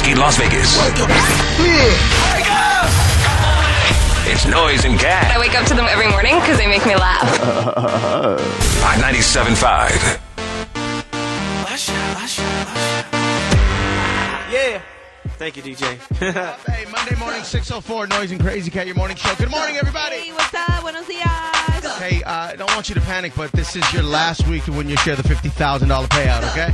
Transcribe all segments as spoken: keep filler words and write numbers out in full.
in Las Vegas. Wake up! Wake up! It's Noise and Cat. I wake up to them every morning because they make me laugh. Hot ninety-seven point five. Yeah. Thank you, D J. Hey, Monday morning, six oh four, Noise and Crazy Cat, your morning show. Good morning, everybody. Hey, what's up? Buenos dias. Hey, uh, I don't want you to panic, but this is your last week to win your share of the fifty thousand dollars payout, okay?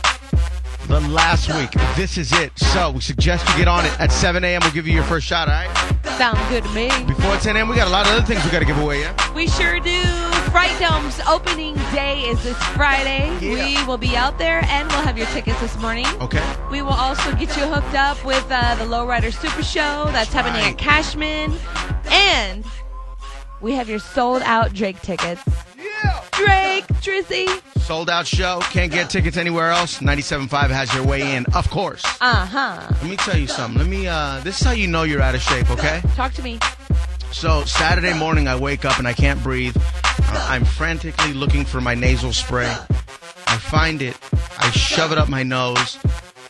The last week. This is it. So we suggest you get on it. At seven a.m., we'll give you your first shot, all right? Sounds good to me. Before ten a.m., we got a lot of other things we got to give away, yeah? We sure do. Fright Dome's opening day is this Friday. Yeah. We will be out there, and we'll have your tickets this morning. Okay. We will also get you hooked up with uh, the Lowrider Super Show. That's, That's happening right. at Cashman. And we have your sold-out Drake tickets. Yeah. Drake, Drizzy. Sold out show. Can't get tickets anywhere else. ninety-seven point five has your way in, of course. Uh-huh. Let me tell you something. Let me, uh, this is how you know you're out of shape, okay? Talk to me. So, Saturday morning, I wake up and I can't breathe. Uh, I'm frantically looking for my nasal spray. I find it. I shove it up my nose.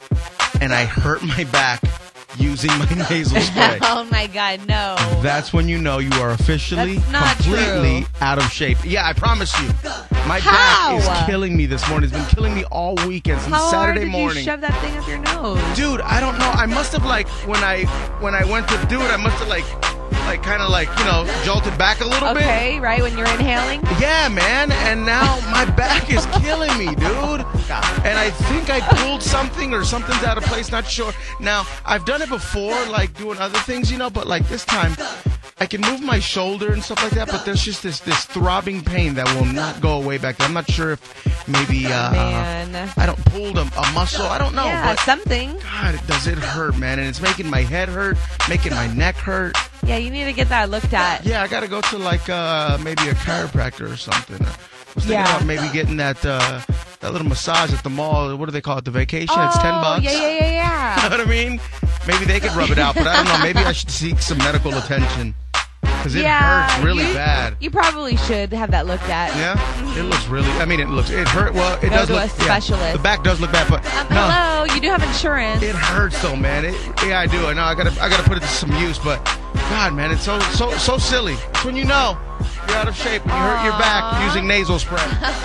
And I hurt my back using my nasal spray. Oh, my God, no. That's when you know you are officially That's not completely true. out of shape. Yeah, I promise you. My How? back is killing me this morning. It's been killing me all weekend since How Saturday hard did morning. you shove that thing up your nose? Dude, I don't know. I must have, like, when I when I went to do it, I must have, like, like kind of, like, you know, jolted back a little bit. Okay, right, when you're inhaling? Yeah, man. And now my back is killing me, dude. And I think I pulled something or something's out of place. Not sure. Now, I've done it before, like, doing other things, you know, but, like, this time I can move my shoulder and stuff like that, but there's just this this throbbing pain that will not go away back there. I'm not sure if maybe uh, Man. I don't pulled a, a muscle. I don't know. Yeah, but something. God, it does it hurt, man. And it's making my head hurt, making my neck hurt. Yeah, you need to get that looked at. Yeah, I got to go to, like, uh, maybe a chiropractor or something. I was thinking Yeah. about maybe getting that uh, that little massage at the mall. What do they call it? The vacation? Oh, It's ten bucks. yeah, yeah, yeah, yeah. You know what I mean? Maybe they could rub it out, but I don't know. Maybe I should seek some medical attention because it yeah, hurts really you, bad. You probably should have that looked at. Yeah, it looks really. I mean, it looks. It hurt. Well, it Go does to look. a specialist. Yeah, the back does look bad, but Um, no, Hello, you do have insurance. it hurts though, man. It, yeah, I do. I know. I gotta. I gotta put it to some use, but God, man, it's so so so silly. It's when you know you're out of shape and you hurt your back Aww. using nasal spray.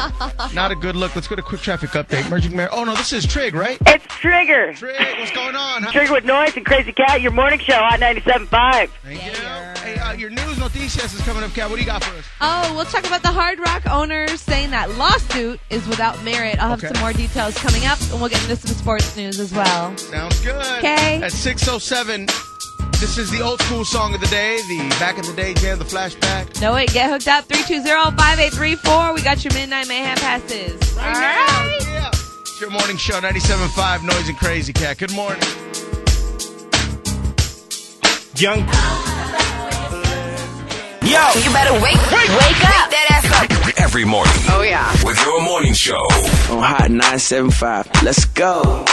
Not a good look. Let's go to quick traffic update. Merging Mayor. Oh no, this is Trig, right? It's Trigger. Trig, what's going on? Huh? Trigger with Noise and Crazy Cat, your morning show on ninety-seven point five. Thank you. Hey, uh, your news noticias is coming up, Cat. What do you got for us? Oh, we'll talk about the Hard Rock owners saying that lawsuit is without merit. I'll have Okay. some more details coming up, and we'll get into some sports news as well. Sounds good. Okay. At six oh seven, this is the old school song of the day, the back in the day jam, the flashback. No, wait, get hooked up. three two zero, five eight three four. We got your Midnight Mayhem passes. Right All now. right. Yeah. It's your morning show, ninety-seven point five, Noise and Crazy Cat. Good morning. Young. Yo! You better wake, wake, wake up. That ass up. Every morning. Oh, yeah. With your morning show. On Hot nine seven five. Let's go.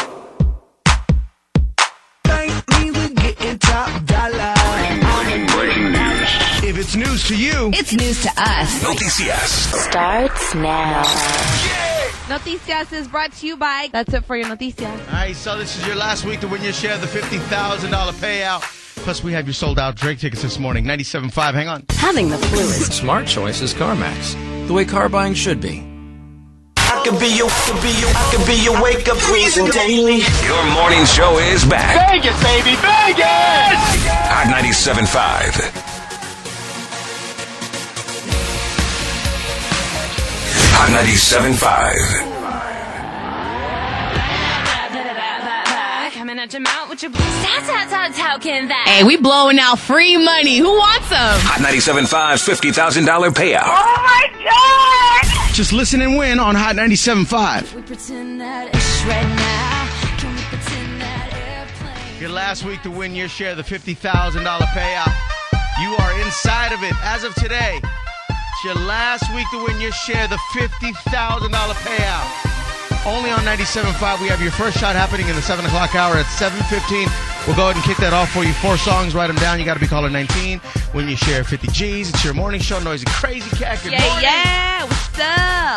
Thank me with getting top dollar. Breaking news. If it's news to you, It's news to us. Noticias. Starts now. Noticias is brought to you by... That's it for your Noticias. all right, so this is your last week to win your share of the fifty thousand dollars payout. Plus, we have your sold-out Drake tickets this morning, ninety-seven point five. Hang on. Having the flu is... Smart choice is CarMax, the way car buying should be. I could be your, could be your, I could be your wake up reason daily. Your morning show is back. Vegas, baby, Vegas! Hot ninety-seven point five. Hot ninety-seven point five. Coming at your mouth with your stats, stats, stats, how can that? Hey, we blowing out free money. Who wants them? Hot ninety-seven point five's fifty thousand dollars payout. Oh my God! Just listen and win on Hot ninety-seven point five. We pretend that it's right now. Can we pretend that airplane? Your last week to win your share of the fifty thousand dollars payout. You are inside of it as of today. It's your last week to win your share of the fifty thousand dollars payout. Only on ninety-seven point five. We have your first shot happening in the seven o'clock hour at seven fifteen. We'll go ahead and kick that off for you. Four songs, write them down. You got to be caller nineteen. When you share fifty G's, it's your morning show, Noise and Crazy Cat. Good Yeah, morning. yeah. What's up?